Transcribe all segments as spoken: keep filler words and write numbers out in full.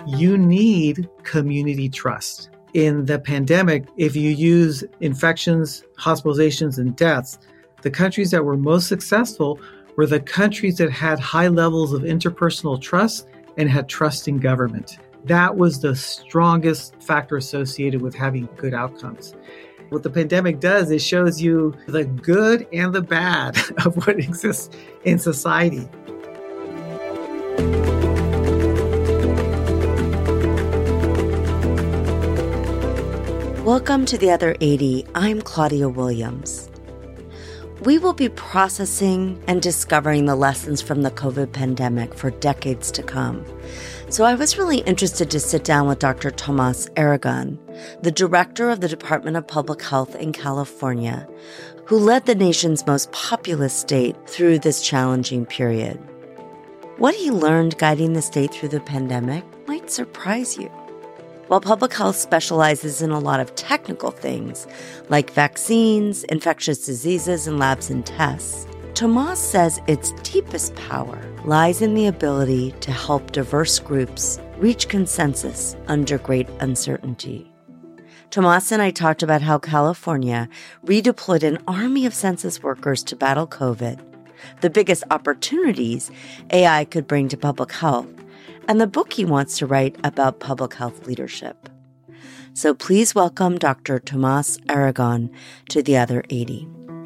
You need community trust. In the pandemic, if you use infections, hospitalizations, and deaths, the countries that were most successful were the countries that had high levels of interpersonal trust and had trust in government. That was the strongest factor associated with having good outcomes. What the pandemic does is shows you the good and the bad of what exists in society. Welcome to The Other eighty. I'm Claudia Williams. We will be processing and discovering the lessons from the COVID pandemic for decades to come. So I was really interested to sit down with Doctor Tomas Aragon, the director of the Department of Public Health in California, who led the nation's most populous state through this challenging period. What he learned guiding the state through the pandemic might surprise you. While public health specializes in a lot of technical things, like vaccines, infectious diseases, and labs and tests, Tomas says its deepest power lies in the ability to help diverse groups reach consensus under great uncertainty. Tomas and I talked about how California redeployed an army of census workers to battle COVID, the biggest opportunities A I could bring to public health, and the book he wants to write about public health leadership. So please welcome Doctor Tomas Aragon to The Other eighty.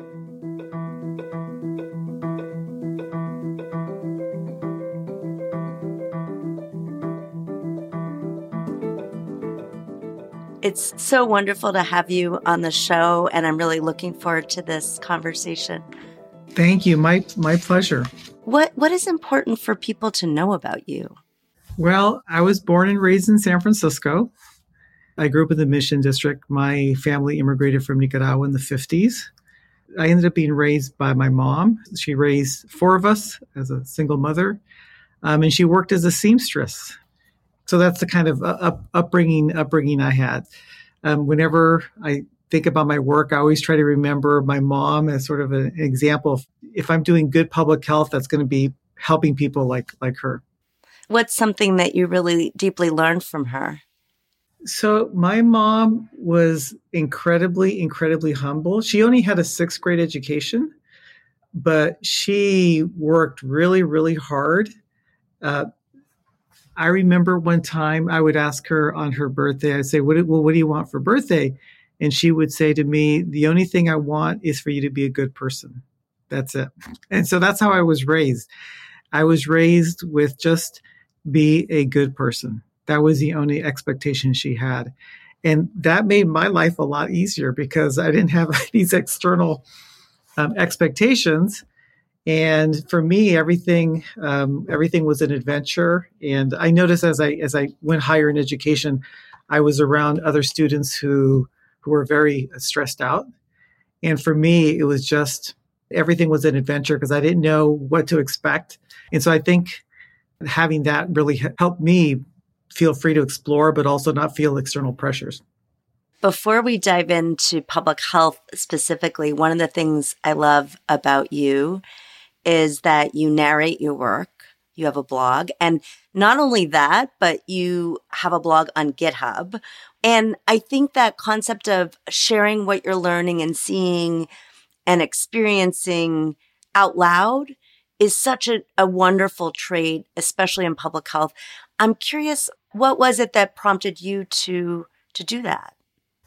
It's so wonderful to have you on the show, and I'm really looking forward to this conversation. Thank you. My my pleasure. What What is important for people to know about you? Well, I was born and raised in San Francisco. I grew up in the Mission District. My family immigrated from Nicaragua in the fifties. I ended up being raised by my mom. She raised four of us as a single mother, um, and she worked as a seamstress. So that's the kind of up, upbringing upbringing I had. Um, whenever I think about my work, I always try to remember my mom as sort of an example of if I'm doing good public health, that's going to be helping people like like her. What's something that you really deeply learned from her? So my mom was incredibly, incredibly humble. She only had a sixth grade education, but she worked really, really hard. Uh, I remember one time I would ask her on her birthday, I'd say, what, well, what do you want for birthday? And she would say to me, the only thing I want is for you to be a good person. That's it. And so that's how I was raised. I was raised with just be a good person. That was the only expectation she had. And that made my life a lot easier because I didn't have these external um, expectations. And for me, everything um, everything was an adventure. And I noticed as I as I went higher in education, I was around other students who who were very stressed out. And for me, it was just everything was an adventure because I didn't know what to expect. And so I think having that really helped me feel free to explore, but also not feel external pressures. Before we dive into public health specifically, one of the things I love about you is that you narrate your work. You have a blog. And not only that, but you have a blog on GitHub. And I think that concept of sharing what you're learning and seeing and experiencing out loud is such a, a wonderful trait, especially in public health. I'm curious, what was it that prompted you to to do that?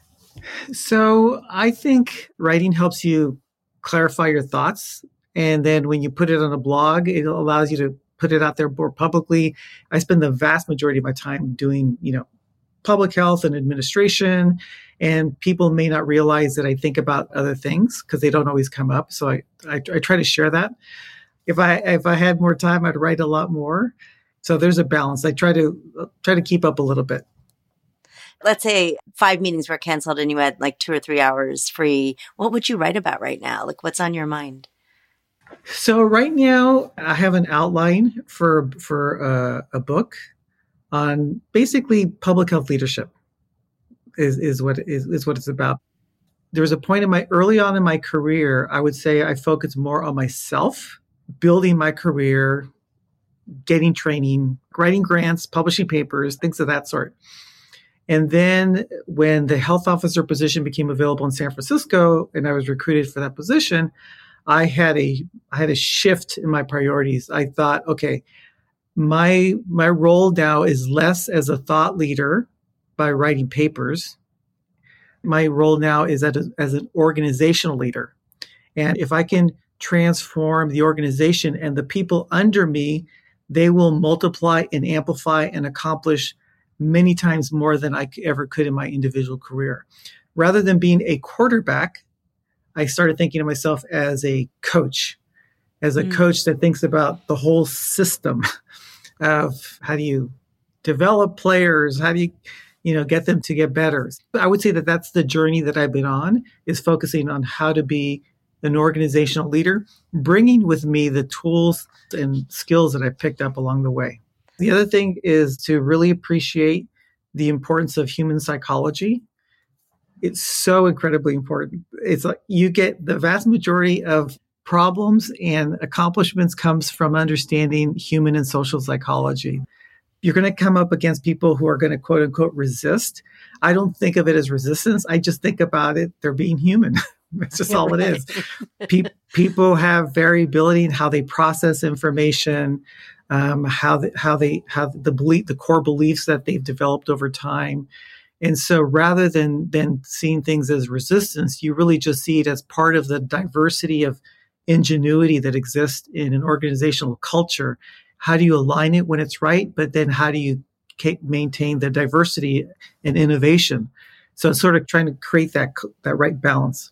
So I think writing helps you clarify your thoughts. And then when you put it on a blog, it allows you to put it out there more publicly. I spend the vast majority of my time doing, you know, public health and administration. And people may not realize that I think about other things because they don't always come up. So I, I, I try to share that. If I if I had more time, I'd write a lot more. So there's a balance. I try to try to keep up a little bit. Let's say five meetings were canceled and you had like two or three hours free. What would you write about right now? Like, what's on your mind? So right now, I have an outline for for uh, a book on basically public health leadership. Is is what is is what it's about. There was a point in my early on in my career, I would say I focused more on myself, building my career, getting training, writing grants, publishing papers, things of that sort. And then when the health officer position became available in San Francisco and I was recruited for that position, I had a I had a shift in my priorities. I thought, okay, my my role now is less as a thought leader by writing papers. My role now is as, a, as an organizational leader. And if I can transform the organization and the people under me, they will multiply and amplify and accomplish many times more than I ever could in my individual career. Rather than being a quarterback, I started thinking of myself as a coach, as a mm. coach that thinks about the whole system of how do you develop players, how do you, you know, get them to get better. I would say that that's the journey that I've been on, is focusing on how to be an organizational leader, bringing with me the tools and skills that I picked up along the way. The other thing is to really appreciate the importance of human psychology. It's so incredibly important. It's like you get the vast majority of problems and accomplishments comes from understanding human and social psychology. You're going to come up against people who are going to quote unquote resist. I don't think of it as resistance. I just think about it, they're being human. That's just all it is. Pe- people have variability in how they process information, um, how they, how they have the belief, the core beliefs that they've developed over time. And so rather than, than seeing things as resistance, you really just see it as part of the diversity of ingenuity that exists in an organizational culture. How do you align it when it's right? But then how do you maintain the diversity and innovation? So it's sort of trying to create that, that right balance.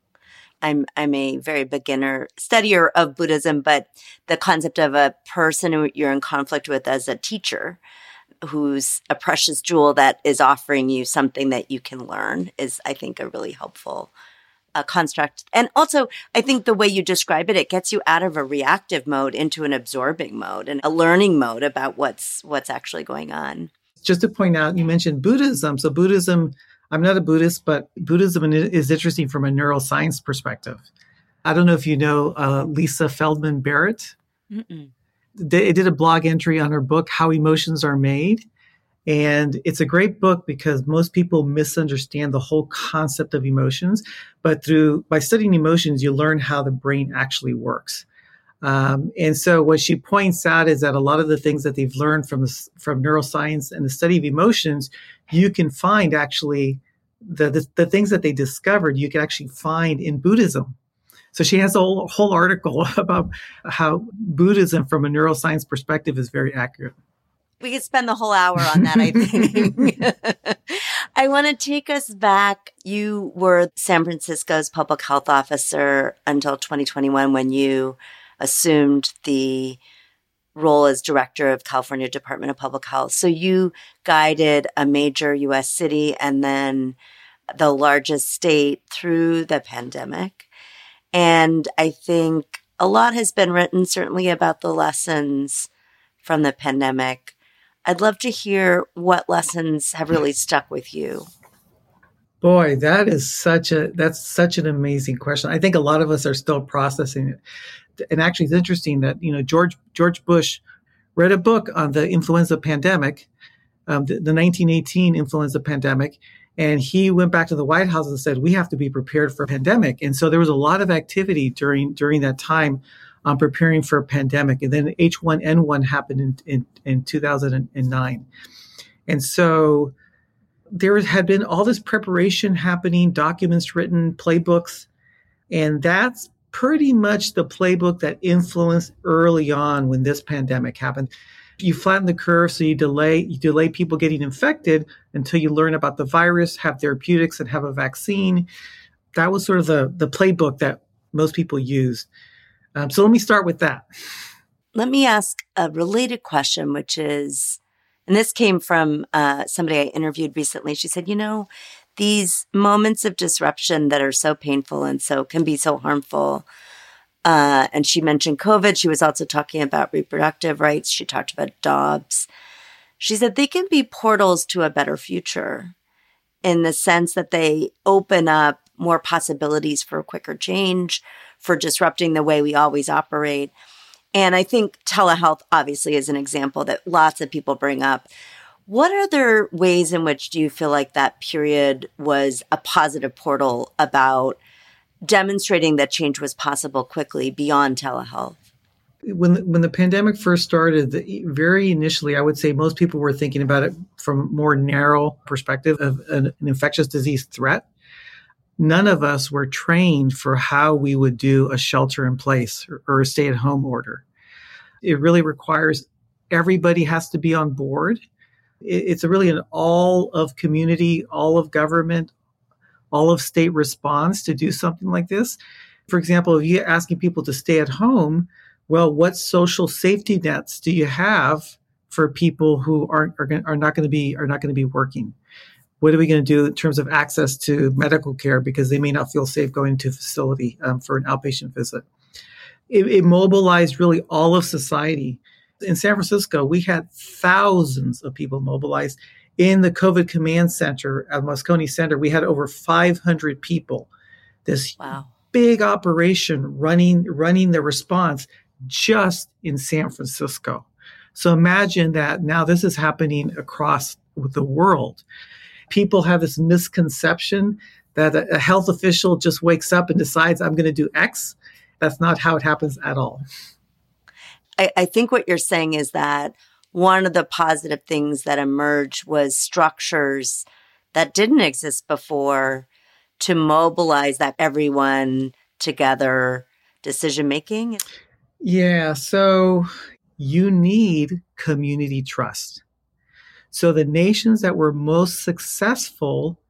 I'm I'm a very beginner studier of Buddhism, but the concept of a person who you're in conflict with as a teacher, who's a precious jewel that is offering you something that you can learn, is, I think, a really helpful uh, construct. And also, I think the way you describe it, it gets you out of a reactive mode into an absorbing mode and a learning mode about what's what's actually going on. Just to point out, you mentioned Buddhism. So Buddhism, I'm not a Buddhist, but Buddhism is interesting from a neuroscience perspective. I don't know if you know uh, Lisa Feldman Barrett. Mm-mm. They did a blog entry on her book, How Emotions Are Made. And it's a great book because most people misunderstand the whole concept of emotions. But through by studying emotions, you learn how the brain actually works. Um, and so what she points out is that a lot of the things that they've learned from the, from neuroscience and the study of emotions, you can find actually the, the, the things that they discovered, you can actually find in Buddhism. So she has a whole, whole article about how Buddhism from a neuroscience perspective is very accurate. We could spend the whole hour on that, I think. I want to take us back. You were San Francisco's public health officer until twenty twenty-one when you assumed the role as director of California Department of Public Health. So you guided a major U S city and then the largest state through the pandemic. And I think a lot has been written, certainly about the lessons from the pandemic. I'd love to hear what lessons have really stuck with you. Boy, that is such a, that's such an amazing question. I think a lot of us are still processing it. And actually, it's interesting that, you know, George George Bush read a book on the influenza pandemic, um, the, the nineteen eighteen influenza pandemic, and he went back to the White House and said, we have to be prepared for a pandemic. And so there was a lot of activity during during that time on preparing for a pandemic. And then H one N one happened in, in, in two thousand nine. And so there had been all this preparation happening, documents written, playbooks, and that's pretty much the playbook that influenced early on when this pandemic happened. You flatten the curve, so you delay you delay people getting infected until you learn about the virus, have therapeutics, and have a vaccine. That was sort of the, the playbook that most people used. Um, so let me start with that. Let me ask a related question, which is, and this came from uh, somebody I interviewed recently. She said, you know, these moments of disruption that are so painful and so can be so harmful. Uh, and she mentioned COVID. She was also talking about reproductive rights. She talked about Dobbs. She said they can be portals to a better future in the sense that they open up more possibilities for quicker change, for disrupting the way we always operate. And I think telehealth obviously is an example that lots of people bring up. What other ways in which do you feel like that period was a positive portal about demonstrating that change was possible quickly beyond telehealth? When when the pandemic first started, the, very initially, I would say most people were thinking about it from a more narrow perspective of an, an infectious disease threat. None of us were trained for how we would do a shelter in place or, or a stay at home order. It really requires everybody has to be on board. It, it's a really an all of community, all of government, all of state response to do something like this. For example, if you're asking people to stay at home, well, what social safety nets do you have for people who aren't are, are not going to be are not going to be working? What are we going to do in terms of access to medical care because they may not feel safe going to a facility um, for an outpatient visit? It, it mobilized really all of society. In San Francisco, we had thousands of people mobilized. In the COVID command center at Moscone Center, we had over five hundred people. This wow. big operation running running the response just in San Francisco. So imagine that now this is happening across the world. People have this misconception that a health official just wakes up and decides, I'm going to do X. That's not how it happens at all. I, I think what you're saying is that one of the positive things that emerged was structures that didn't exist before to mobilize that everyone together decision-making. Yeah, so you need community trust. So the nations that were most successful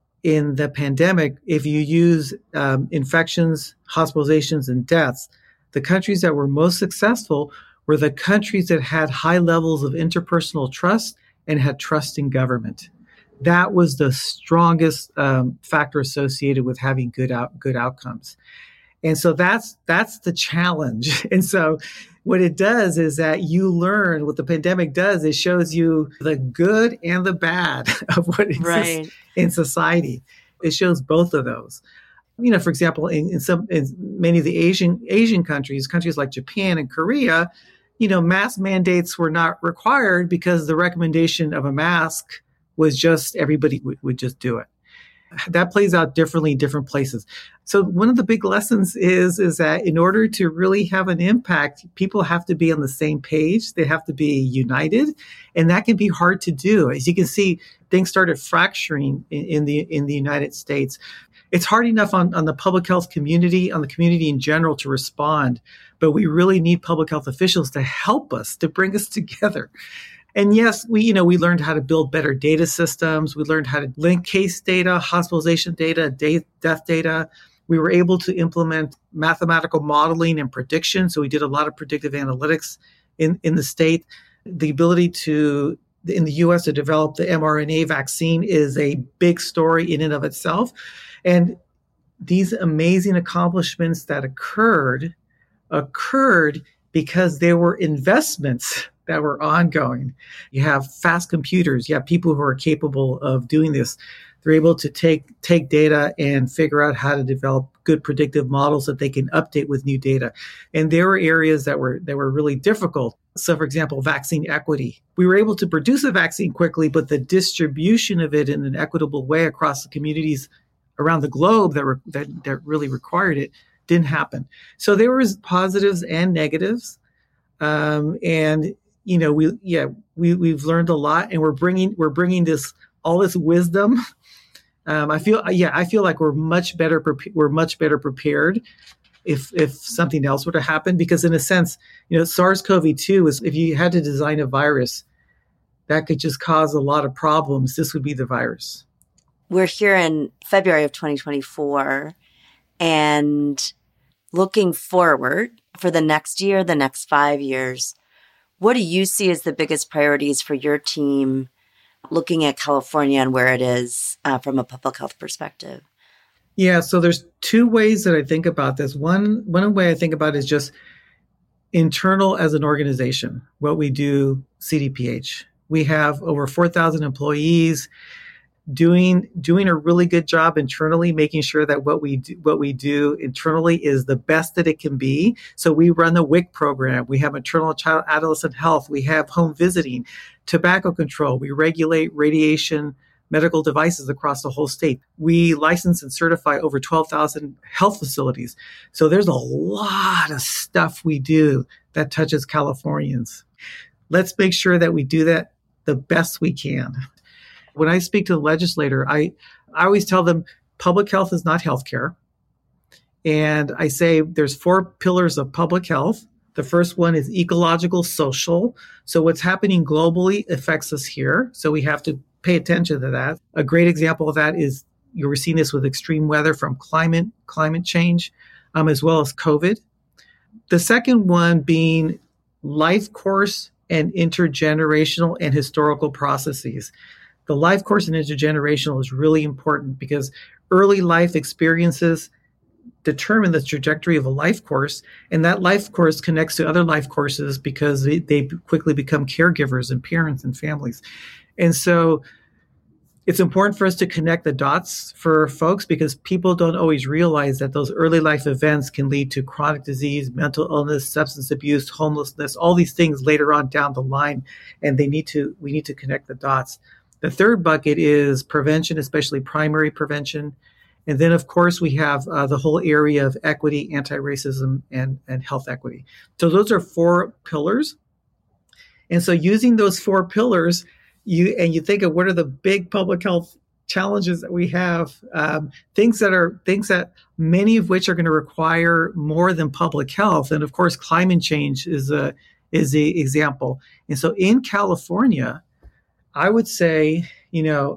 in the pandemic, if you use um, infections, hospitalizations, and deaths, the countries that were most successful were the countries that had high levels of interpersonal trust and had trust in government. That was the strongest um, factor associated with having good out, good outcomes. And so that's that's the challenge. And so what it does is that you learn, what the pandemic does, it shows you the good and the bad of what exists right. in society. It shows both of those. You know, for example, in, in some in many of the Asian Asian countries, countries like Japan and Korea, you know, mask mandates were not required because the recommendation of a mask was just everybody would, would just do it. That plays out differently in different places. So one of the big lessons is, is that in order to really have an impact, people have to be on the same page. They have to be united. And that can be hard to do. As you can see, things started fracturing in, in the in the United States. It's hard enough on, on the public health community, on the community in general to respond. But we really need public health officials to help us, to bring us together. And yes, we, you know, we learned how to build better data systems. We learned how to link case data, hospitalization data, day, death data. We were able to implement mathematical modeling and prediction. So we did a lot of predictive analytics in, in the state. The ability to, in the U S, to develop the mRNA vaccine is a big story in and of itself. And these amazing accomplishments that occurred, occurred because there were investments that were ongoing. You have fast computers. You have people who are capable of doing this. They're able to take take data and figure out how to develop good predictive models that they can update with new data. And there were areas that were that were really difficult. So, for example, vaccine equity. We were able to produce a vaccine quickly, but the distribution of it in an equitable way across the communities around the globe that were that, that really required it didn't happen. So there was positives and negatives. Um, and you know, we, yeah, we, we've learned a lot, and we're bringing, we're bringing this, all this wisdom. Um, I feel, yeah, I feel like we're much better, pre- we're much better prepared if, if something else were to happen, because in a sense, you know, SARS-C o V two is, if you had to design a virus that could just cause a lot of problems, this would be the virus. We're here in February of twenty twenty-four, and looking forward for the next year, the next five years, what do you see as the biggest priorities for your team looking at California and where it is uh, from a public health perspective? Yeah, so there's two ways that I think about this. One, one way I think about it is just internal as an organization, what we do, C D P H. We have over four thousand employees. doing doing a really good job internally, making sure that what we do, what we do internally is the best that it can be. So we run the W I C program. We have maternal child adolescent health. We have home visiting, tobacco control. We regulate radiation medical devices across the whole state. We license and certify over twelve thousand health facilities. So there's a lot of stuff we do that touches Californians. Let's make sure that we do that the best we can. When I speak to the legislator, I, I always tell them public health is not healthcare. And I say there's four pillars of public health. The first one is ecological, social. So what's happening globally affects us here. So we have to pay attention to that. A great example of that is you're seeing this with extreme weather from climate, climate change, um, as well as COVID. The second one being life course and intergenerational and historical processes. The life course and intergenerational is really important because early life experiences determine the trajectory of a life course, and that life course connects to other life courses because they, they quickly become caregivers and parents and families. And so it's important for us to connect the dots for folks because people don't always realize that those early life events can lead to chronic disease, mental illness, substance abuse, homelessness, all these things later on down the line, and they need to we need to connect the dots. The third bucket is prevention, especially primary prevention. And then, of course, we have uh, the whole area of equity, anti-racism, and, and health equity. So those are four pillars. And so using those four pillars, you and you think of what are the big public health challenges that we have, um, things that are things that many of which are going to require more than public health. And of course, climate change is a is the example. And so in California, I would say, you know,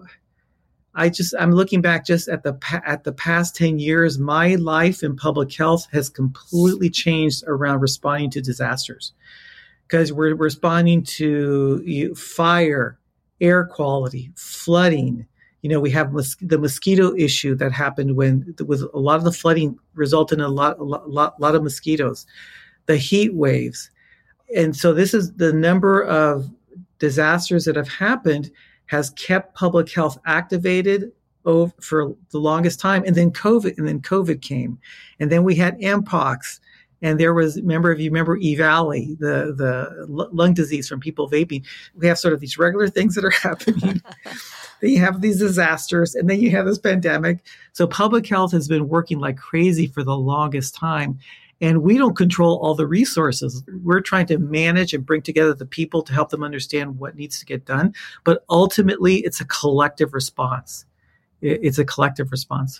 I just, I'm looking back just at the, at the past ten years, my life in public health has completely changed around responding to disasters because we're responding to fire, air quality, flooding. You know, we have mos- the mosquito issue that happened when with a lot of the flooding resulted in a lot, a lot, lot, lot of mosquitoes, the heat waves. And so this is the number of disasters that have happened has kept public health activated over, for the longest time. And then COVID, and then COVID came. And then we had Mpox. And there was, remember, if you remember E. Valley, the, the lung disease from people vaping, we have sort of these regular things that are happening. Then you have these disasters, and then you have this pandemic. So public health has been working like crazy for the longest time. And we don't control all the resources. We're trying to manage and bring together the people to help them understand what needs to get done. But ultimately, it's a collective response. It's a collective response.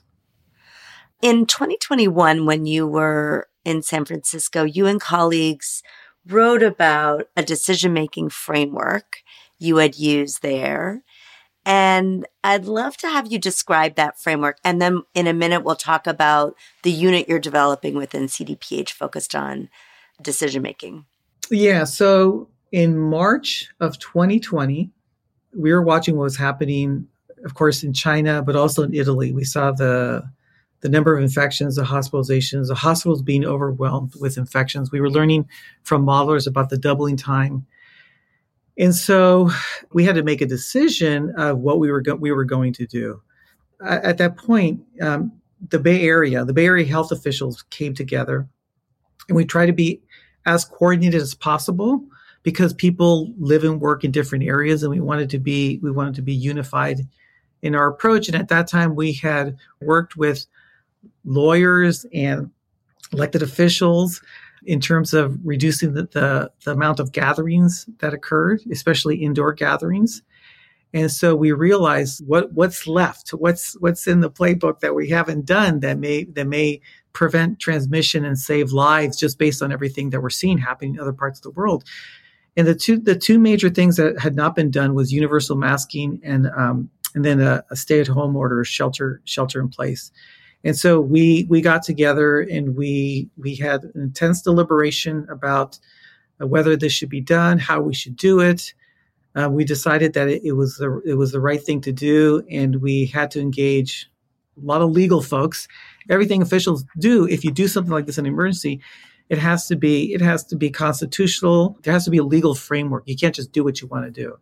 In twenty twenty-one, when you were in San Francisco, you and colleagues wrote about a decision-making framework you had used there. And I'd love to have you describe that framework. And then in a minute, we'll talk about the unit you're developing within C D P H focused on decision-making. Yeah. So in March of twenty twenty, we were watching what was happening, of course, in China, but also in Italy. We saw the the number of infections, the hospitalizations, the hospitals being overwhelmed with infections. We were learning from modelers about the doubling time. And so we had to make a decision of what we were go- we were going to do. Uh, at that point, um, the Bay Area, the Bay Area health officials came together, and we tried to be as coordinated as possible because people live and work in different areas, and we wanted to be we wanted to be unified in our approach. And at that time, we had worked with lawyers and elected officials in terms of reducing the, the, the amount of gatherings that occurred, especially indoor gatherings. And so we realized what, what's left, what's what's in the playbook that we haven't done that may that may prevent transmission and save lives just based on everything that we're seeing happening in other parts of the world. And the two the two major things that had not been done was universal masking and um, and then a, a stay-at-home order, shelter shelter in place. And so we we got together and we we had an intense deliberation about whether this should be done, how we should do it. Uh, we decided that it, it was the it was the right thing to do, and we had to engage a lot of legal folks. Everything officials do, if you do something like this in an emergency, it has to be it has to be constitutional. There has to be a legal framework. You can't just do what you want to do.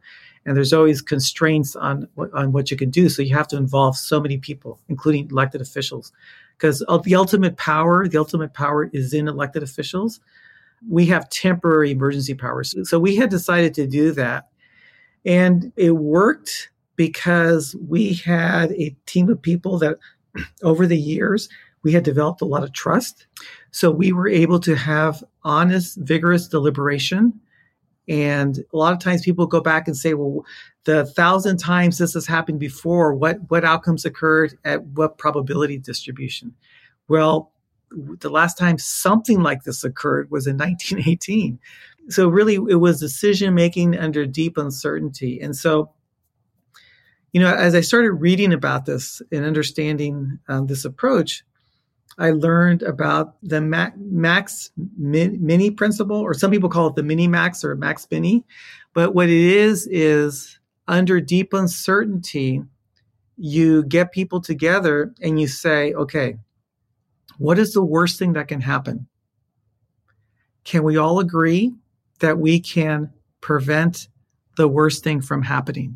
And there's always constraints on, on what you can do. So you have to involve so many people, including elected officials, because the ultimate power, the ultimate power is in elected officials. We have temporary emergency powers. So we had decided to do that. And it worked because we had a team of people that over the years, we had developed a lot of trust. So we were able to have honest, vigorous deliberation. And a lot of times people go back and say, well, the thousand times this has happened before, what, what outcomes occurred at what probability distribution? Well, the last time something like this occurred was in nineteen eighteen. So really, it was decision-making under deep uncertainty. And so, you know, as I started reading about this and understanding um, this approach, I learned about the Ma- Max Mini principle, or some people call it the Mini Max or Max Mini. But what it is, is under deep uncertainty, you get people together and you say, okay, what is the worst thing that can happen? Can we all agree that we can prevent the worst thing from happening?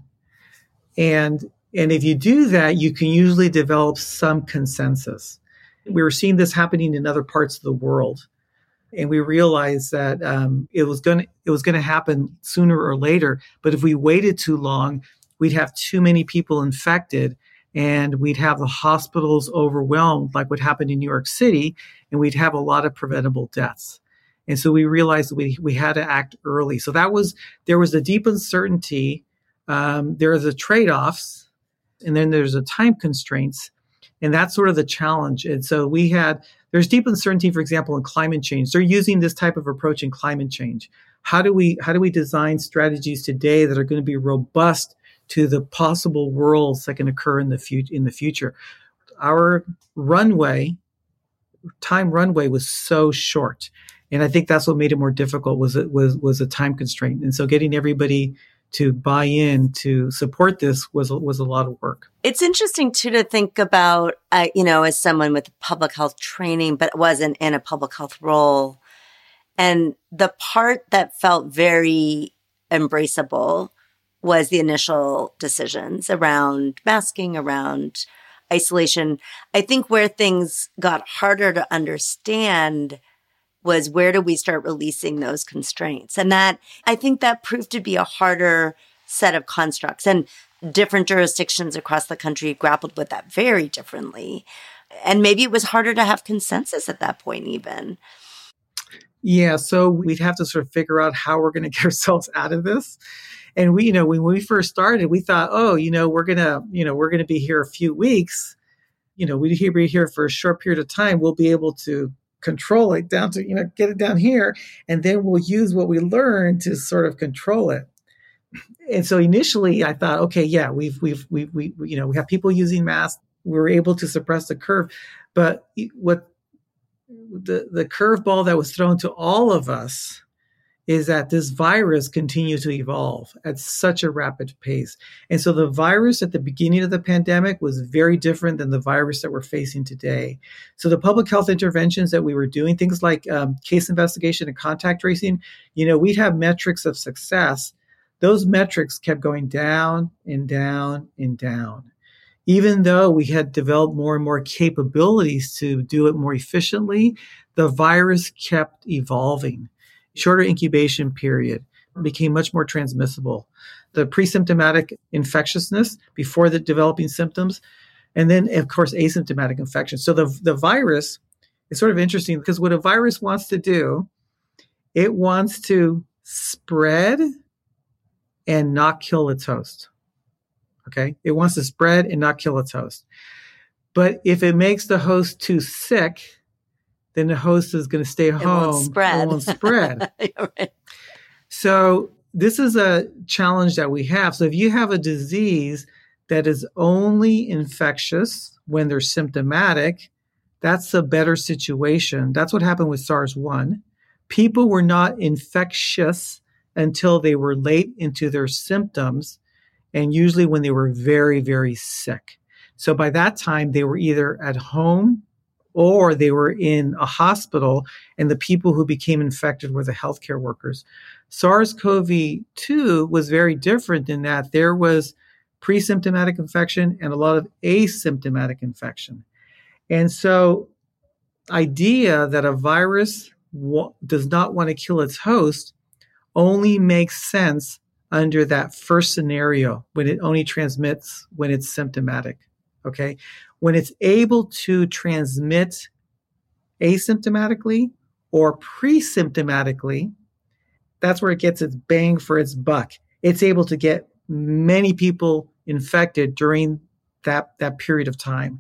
And, and if you do that, you can usually develop some consensus. We were seeing this happening in other parts of the world, and we realized that um, it was going to it was going to happen sooner or later. But if we waited too long, we'd have too many people infected, and we'd have the hospitals overwhelmed, like what happened in New York City, and we'd have a lot of preventable deaths. And so we realized that we we had to act early. So that was there was a deep uncertainty. Um, there are the trade-offs, and then there's the time constraints. And that's sort of the challenge. And so we had, there's deep uncertainty, for example, in climate change. They're using this type of approach in climate change. How do we, how do we design strategies today that are going to be robust to the possible worlds that can occur in the future, in the future? Our runway, time runway was so short. And I think that's what made it more difficult was it was, was a time constraint. And so getting everybody to buy in to support this was was a lot of work. It's interesting too to think about, uh, you know, as someone with public health training, but wasn't in a public health role, and the part that felt very embraceable was the initial decisions around masking, around isolation. I think where things got harder to understand was where do we start releasing those constraints? And that, I think that proved to be a harder set of constructs. And different jurisdictions across the country grappled with that very differently. And maybe it was harder to have consensus at that point even. Yeah, so we'd have to sort of figure out how we're going to get ourselves out of this. And we, you know, when we first started, we thought, oh, you know, we're going to, you know, we're going to be here a few weeks. You know, we'd be here for a short period of time. We'll be able to control it down to, you know, get it down here. And then we'll use what we learned to sort of control it. And so initially I thought, okay, yeah, we've, we've, we've, we, you know, we have people using masks. We were able to suppress the curve. But what the, the curveball that was thrown to all of us is that this virus continues to evolve at such a rapid pace. And so the virus at the beginning of the pandemic was very different than the virus that we're facing today. So the public health interventions that we were doing, things like um, case investigation and contact tracing, you know, we'd have metrics of success. Those metrics kept going down and down and down. Even though we had developed more and more capabilities to do it more efficiently, the virus kept evolving. Shorter incubation period, became much more transmissible. The pre-symptomatic infectiousness before the developing symptoms, and then, of course, asymptomatic infection. So the, the virus is sort of interesting because what a virus wants to do, it wants to spread and not kill its host. Okay? It wants to spread and not kill its host. But if it makes the host too sick, then the host is going to stay home. It won't spread. It won't spread. Right. So this is a challenge that we have. So if you have a disease that is only infectious when they're symptomatic, that's a better situation. That's what happened with SARS one. People were not infectious until they were late into their symptoms, and usually when they were very, very sick. So by that time, they were either at home or they were in a hospital, and the people who became infected were the healthcare workers. SARS-CoV two was very different in that there was pre-symptomatic infection and a lot of asymptomatic infection. And so idea that a virus w- does not want to kill its host only makes sense under that first scenario, when it only transmits when it's symptomatic. Okay. When it's able to transmit asymptomatically or pre-symptomatically, that's where it gets its bang for its buck. It's able to get many people infected during that, that period of time.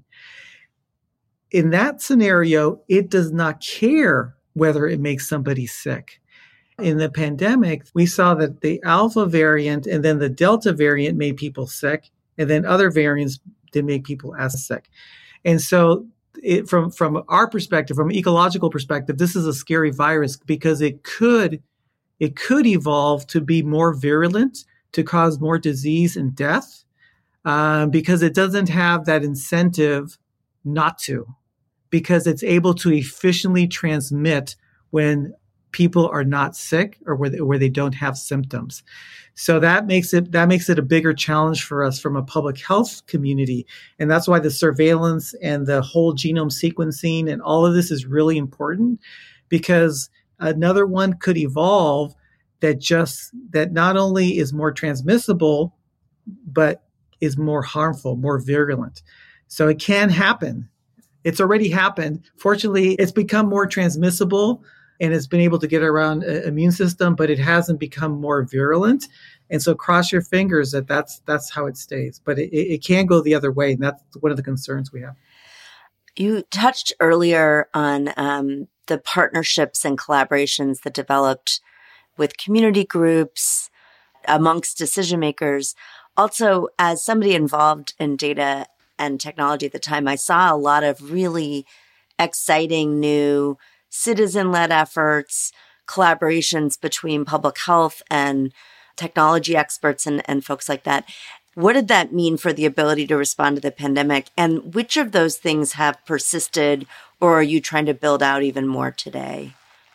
In that scenario, it does not care whether it makes somebody sick. In the pandemic, we saw that the Alpha variant and then the Delta variant made people sick, and then other variants did make people as sick. And so it, from, from our perspective, from an ecological perspective, this is a scary virus because it could, it could evolve to be more virulent, to cause more disease and death, uh, because it doesn't have that incentive not to, because it's able to efficiently transmit when people are not sick or where they, where they don't have symptoms. So that makes it that makes it a bigger challenge for us from a public health community. And that's why the surveillance and the whole genome sequencing and all of this is really important, because another one could evolve that just that not only is more transmissible, but is more harmful, more virulent. So it can happen. It's already happened. Fortunately, it's become more transmissible and it's been able to get around the immune system, but it hasn't become more virulent. And so cross your fingers that that's, that's how it stays. But it, it can go the other way, and that's one of the concerns we have. You touched earlier on um, the partnerships and collaborations that developed with community groups, amongst decision makers. Also, as somebody involved in data and technology at the time, I saw a lot of really exciting new citizen-led efforts, collaborations between public health and technology experts and, and folks like that. What did that mean for the ability to respond to the pandemic? And which of those things have persisted, or are you trying to build out even more today?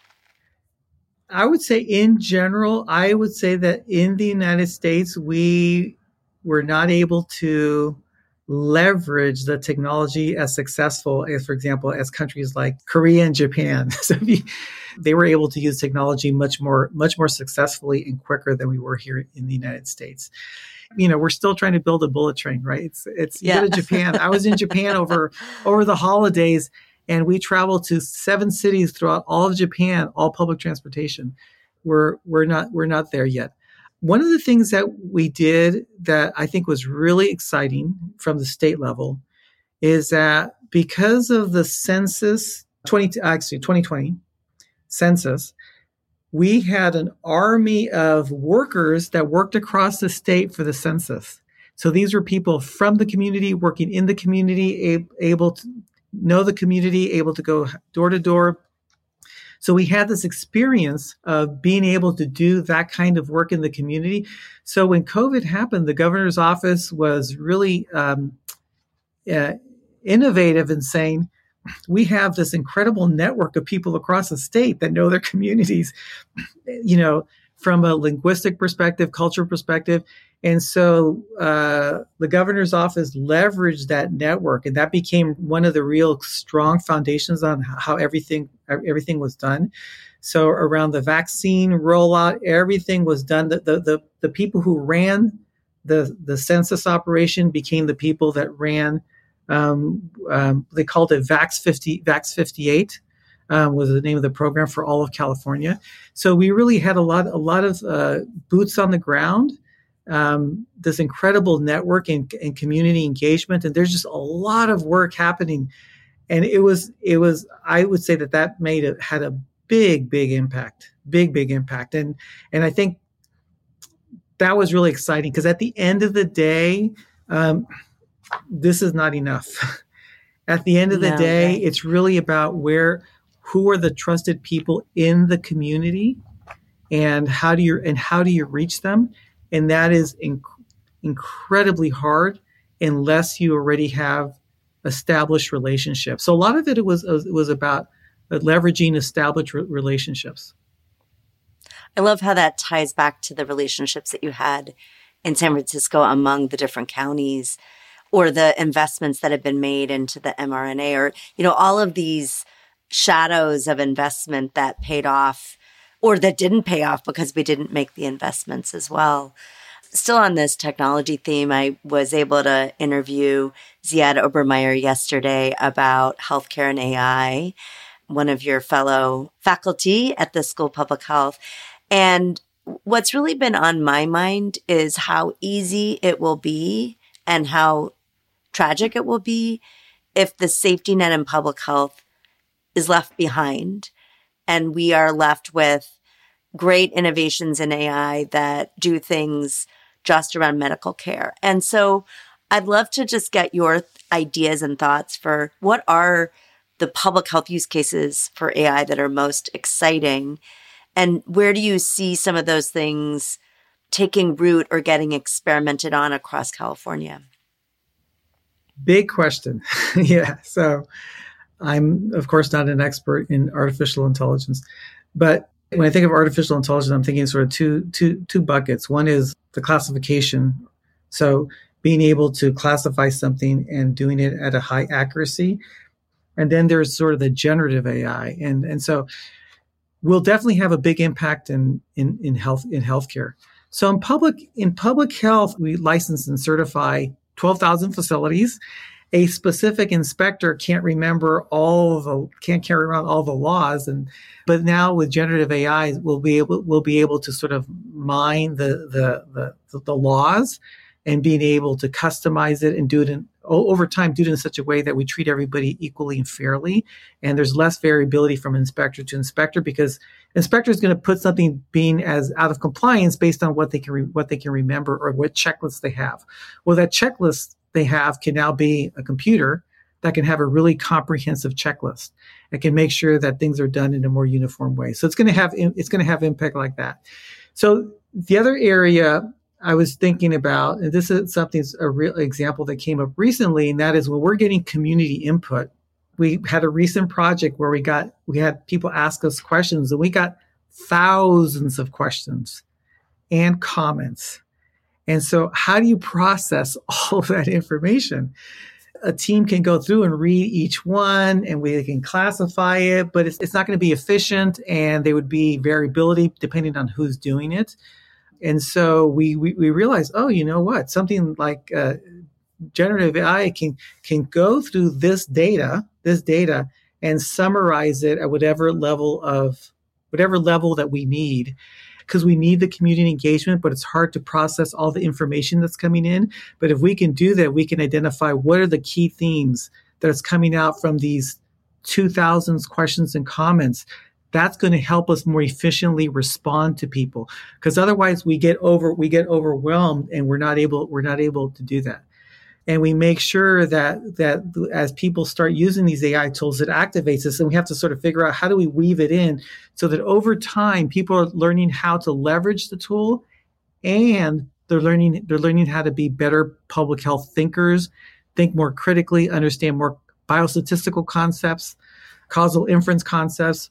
I would say in general, I would say that in the United States, we were not able to leverage the technology as successful as, for example, as countries like Korea and Japan. So they were able to use technology much more, much more successfully and quicker than we were here in the United States. You know, we're still trying to build a bullet train, right? It's, it's, you yeah. go to Japan. I was in Japan over, over the holidays, and we traveled to seven cities throughout all of Japan, all public transportation. We're, we're not, we're not there yet. One of the things that we did that I think was really exciting from the state level is that because of the census, twenty actually twenty twenty census, we had an army of workers that worked across the state for the census. So these were people from the community, working in the community, a- able to know the community, able to go door to door. So we had this experience of being able to do that kind of work in the community. So when COVID happened, the governor's office was really um, uh, innovative in saying, we have this incredible network of people across the state that know their communities, you know, from a linguistic perspective, cultural perspective. And so uh, the governor's office leveraged that network, and that became one of the real strong foundations on how everything everything was done. So around the vaccine rollout, everything was done. The the the, the people who ran the the census operation became the people that ran. Um, um, they called it Vax fifty Vax fifty-eight. Um, was the name of the program for all of California. So we really had a lot, a lot of uh, boots on the ground, um, this incredible network and, and community engagement, and there's just a lot of work happening. And it was, it was, I would say that that made it had a big, big impact, big, big impact, and and I think that was really exciting because at the end of the day, um, this is not enough. At the end of the No, day, right. It's really about where. Who are the trusted people in the community, and how do you and how do you reach them? And that is inc- incredibly hard unless you already have established relationships. So a lot of it was it was about leveraging established re- relationships. I love how that ties back to the relationships that you had in San Francisco among the different counties, or the investments that have been made into the mRNA, or, you know, all of these shadows of investment that paid off or that didn't pay off because we didn't make the investments as well. Still on this technology theme, I was able to interview Ziad Obermeyer yesterday about healthcare and A I, one of your fellow faculty at the School of Public Health. And what's really been on my mind is how easy it will be and how tragic it will be if the safety net in public health is left behind and we are left with great innovations in A I that do things just around medical care. And so I'd love to just get your th- ideas and thoughts for what are the public health use cases for A I that are most exciting, and where do you see some of those things taking root or getting experimented on across California? Big question. Yeah. So I'm, of course, not an expert in artificial intelligence, but when I think of artificial intelligence, I'm thinking sort of two, two, two buckets. One is the classification. So being able to classify something and doing it at a high accuracy. And then there's sort of the generative A I. And, and so we'll definitely have a big impact in, in, in health, in healthcare. So in public, in public health, we license and certify twelve thousand facilities. A specific inspector can't remember all the, can't carry around all the laws. And, but now with generative A I, we'll be able, we'll be able to sort of mine the, the, the, the laws and being able to customize it and do it in, over time, do it in such a way that we treat everybody equally and fairly. And there's less variability from inspector to inspector, because inspector is going to put something being as out of compliance based on what they can, re, what they can remember or what checklists they have. Well, that checklist they have can now be a computer that can have a really comprehensive checklist. It can make sure that things are done in a more uniform way. So it's going to have, it's going to have impact like that. So the other area I was thinking about, and this is something, a real example that came up recently, and that is when we're getting community input. We had a recent project where we got, we had people ask us questions, and we got thousands of questions and comments. And so how do you process all of that information? A team can go through and read each one, and we can classify it, but it's, it's not going to be efficient, and there would be variability depending on who's doing it. And so we, we, we realized, oh, you know what? Something like uh, generative A I can can go through this data, this data, and summarize it at whatever level of whatever level that we need, because we need the community engagement, but it's hard to process all the information that's coming in. But if we can do that, we can identify what are the key themes that's coming out from these two thousand questions and comments. That's going to help us more efficiently respond to people, because otherwise we get over we get overwhelmed and we're not able we're not able to do that. And we make sure that that as people start using these A I tools, it activates us, and we have to sort of figure out how do we weave it in so that over time people are learning how to leverage the tool, and they're learning they're learning how to be better public health thinkers, think more critically, understand more biostatistical concepts, causal inference concepts.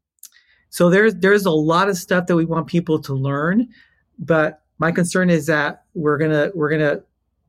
So there's there's a lot of stuff that we want people to learn, but my concern is that we're gonna we're gonna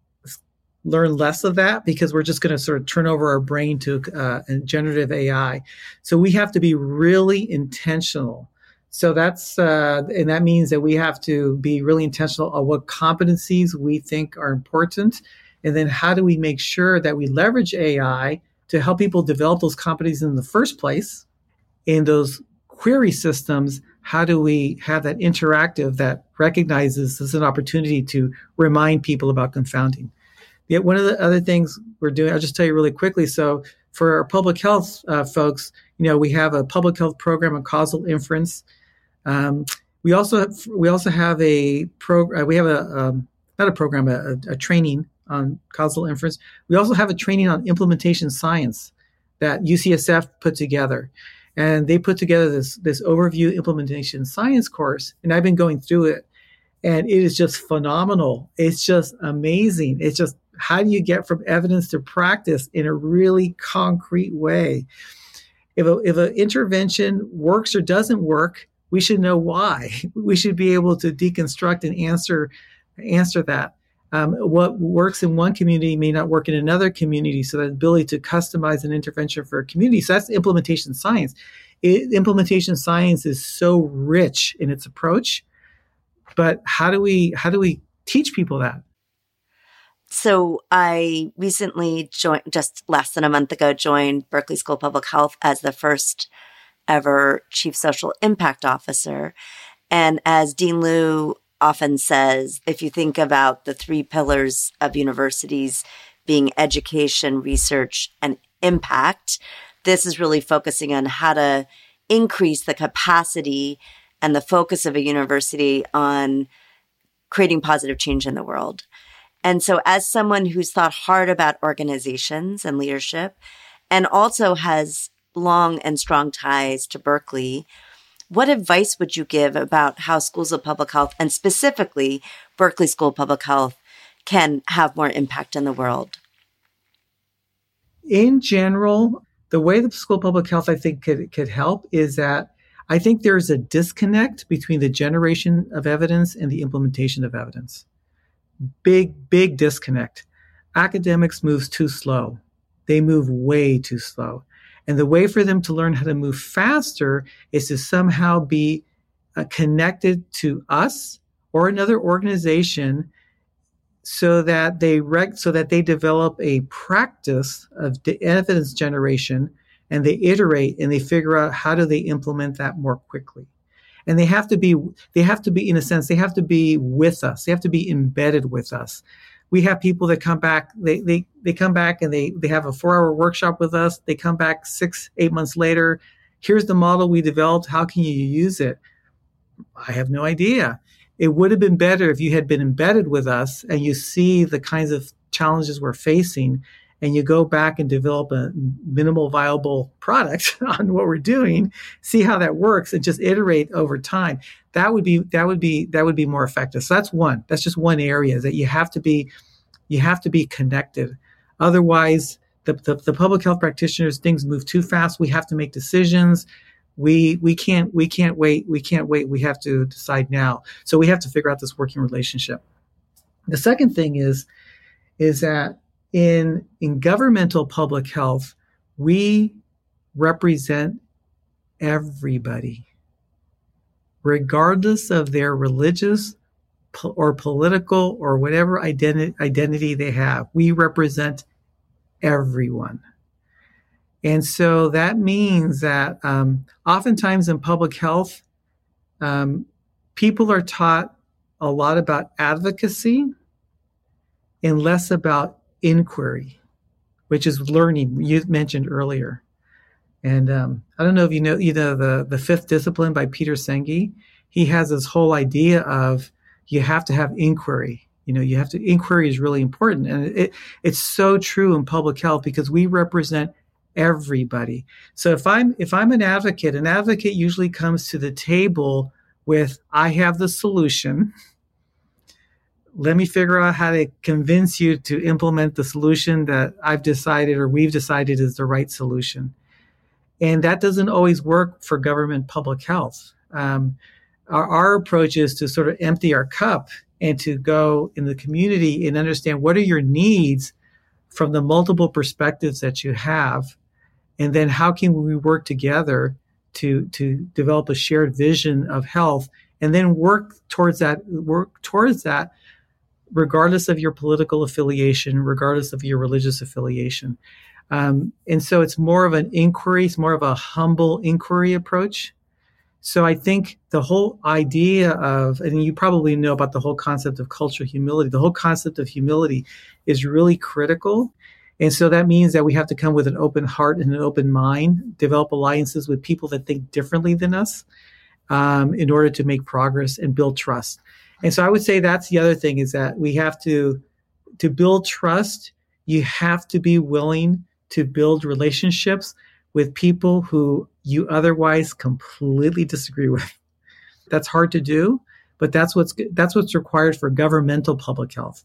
learn less of that because we're just gonna sort of turn over our brain to uh, generative A I. So we have to be really intentional. So that's uh, and that means that we have to be really intentional on what competencies we think are important, and then how do we make sure that we leverage A I to help people develop those competencies in the first place in those query systems. How do we have that interactive that recognizes this as an opportunity to remind people about confounding? Yet one of the other things we're doing, I'll just tell you really quickly. So for our public health uh, folks, you know, we have a public health program on causal inference. Um, we also have, we also have a pro. Uh, we have a um, not a program, a, a training on causal inference. We also have a training on implementation science that U C S F put together. And they put together this, this overview implementation science course, and I've been going through it, and it is just phenomenal. It's just amazing. It's just How do you get from evidence to practice in a really concrete way? If a, if an intervention works or doesn't work, we should know why. We should be able to deconstruct and answer answer that. Um, what works in one community may not work in another community. So the ability to customize an intervention for a community. So that's implementation science. It, implementation science is so rich in its approach, but how do we how do we teach people that? So I recently joined, just less than a month ago, joined Berkeley School of Public Health as the first ever Chief Social Impact Officer. And as Dean Liu often says, if you think about the three pillars of universities being education, research, and impact, this is really focusing on how to increase the capacity and the focus of a university on creating positive change in the world. And so as someone who's thought hard about organizations and leadership, and also has long and strong ties to Berkeley, what advice would you give about how schools of public health, and specifically Berkeley School of Public Health, can have more impact in the world? In general, the way the School of Public Health, I think, could, could help is that I think there's a disconnect between the generation of evidence and the implementation of evidence. Big, big disconnect. Academics moves too slow. They move way too slow. And the way for them to learn how to move faster is to somehow be uh, connected to us or another organization, so that they rec- so that they develop a practice of de- evidence generation, and they iterate and they figure out how do they implement that more quickly. And they have to be they have to be in a sense they have to be with us. They have to be embedded with us. We have people that come back, they, they, they come back and they, they have a four hour workshop with us. They come back six, eight months later. Here's the model we developed. How can you use it? I have no idea. It would have been better if you had been embedded with us and you see the kinds of challenges we're facing, and you go back and develop a minimal viable product on what we're doing, see how that works, and just iterate over time. That would be that would be that would be more effective. So that's one. That's just one area that you have to be you have to be connected. Otherwise, the, the, the public health practitioners, things move too fast. We have to make decisions. We we can't we can't wait. We can't wait. We have to decide now. So we have to figure out this working relationship. The second thing is is that in in governmental public health, we represent everybody, regardless of their religious po- or political or whatever identi- identity they have. We represent everyone. And so that means that um, oftentimes in public health, um, people are taught a lot about advocacy and less about inquiry, which is learning, you mentioned earlier. And um, I don't know if you know, you know the, the Fifth Discipline by Peter Senge. He has this whole idea of you have to have inquiry. You know, you have to, inquiry is really important. And it, it's so true in public health because we represent everybody. So if I'm, if I'm an advocate, an advocate usually comes to the table with, I have the solution. Let me figure out how to convince you to implement the solution that I've decided or we've decided is the right solution. And that doesn't always work for government public health. Um, our, our approach is to sort of empty our cup and to go in the community and understand what are your needs from the multiple perspectives that you have. And then how can we work together to, to develop a shared vision of health, and then work towards that, work towards that regardless of your political affiliation, regardless of your religious affiliation. Um, and so it's more of an inquiry, it's more of a humble inquiry approach. So I think the whole idea of, and you probably know about the whole concept of cultural humility, the whole concept of humility is really critical. And so that means that we have to come with an open heart and an open mind, develop alliances with people that think differently than us um, in order to make progress and build trust. And so I would say that's the other thing, is that we have to, to build trust, you have to be willing to build relationships with people who you otherwise completely disagree with. That's hard to do, but that's what's, that's what's required for governmental public health.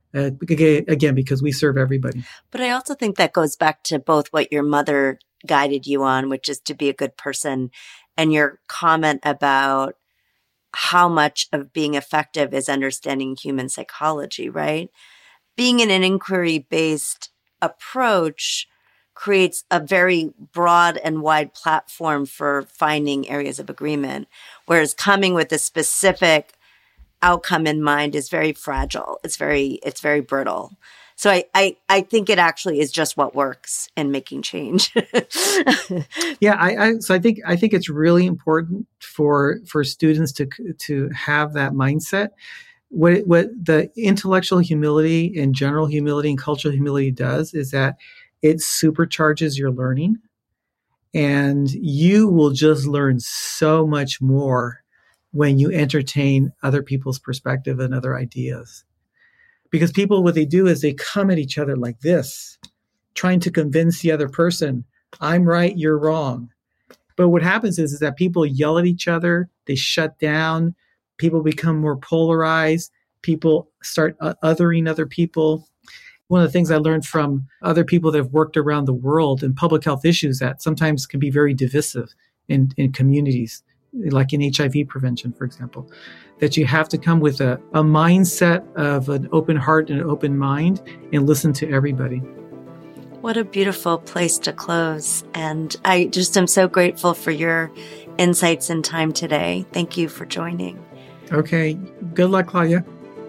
Uh, again, because we serve everybody. But I also think that goes back to both what your mother guided you on, which is to be a good person, and your comment about how much of being effective is understanding human psychology, right? Being in an inquiry-based approach creates a very broad and wide platform for finding areas of agreement, whereas coming with a specific outcome in mind is very fragile. It's very, it's very brittle. So I, I, I think it actually is just what works in making change. yeah, I, I so I think I think it's really important for for students to to have that mindset. What what the intellectual humility and general humility and cultural humility does is that it supercharges your learning, and you will just learn so much more when you entertain other people's perspective and other ideas. Because people, what they do is they come at each other like this, trying to convince the other person, I'm right, you're wrong. But what happens is, is that people yell at each other, they shut down, people become more polarized, people start uh, othering other people. One of the things I learned from other people that have worked around the world in public health issues that sometimes can be very divisive in, in communities, like in H I V prevention, for example, that you have to come with a, a mindset of an open heart and an open mind and listen to everybody. What a beautiful place to close. And I just am so grateful for your insights and time today. Thank you for joining. Okay. Good luck, Claudia.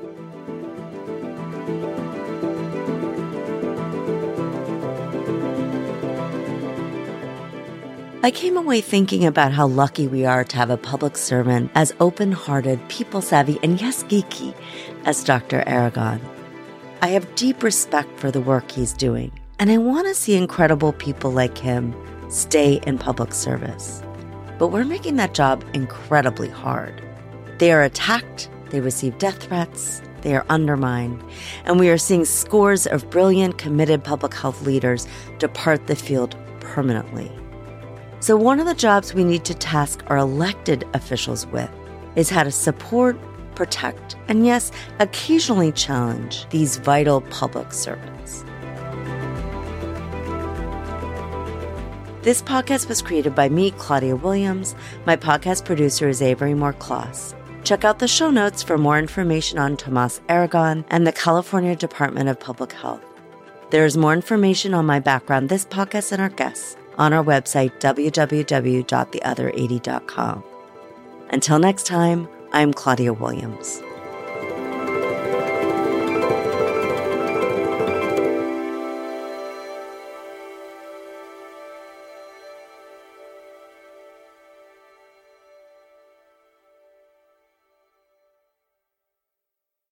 I came away thinking about how lucky we are to have a public servant as open-hearted, people-savvy, and yes, geeky as Doctor Aragon. I have deep respect for the work he's doing, and I want to see incredible people like him stay in public service. But we're making that job incredibly hard. They are attacked, they receive death threats, they are undermined, and we are seeing scores of brilliant, committed public health leaders depart the field permanently. So one of the jobs we need to task our elected officials with is how to support, protect, and yes, occasionally challenge these vital public servants. This podcast was created by me, Claudia Williams. My podcast producer is Avery Moore-Kloss. Check out the show notes for more information on Tomas Aragon and the California Department of Public Health. There is more information on my background, this podcast, and our guests on our website, w w w dot the other eighty dot com. Until next time, I'm Claudia Williams.